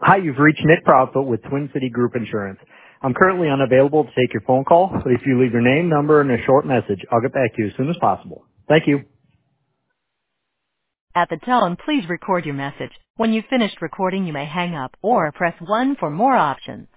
Hi, you've reached Nick Proudfoot with Twin City Group Insurance. I'm currently unavailable to take your phone call, but if you leave your name, number, and a short message, I'll get back to you as soon as possible. Thank you. At the tone, please record your message. When you've finished recording, you may hang up or press 1 for more options.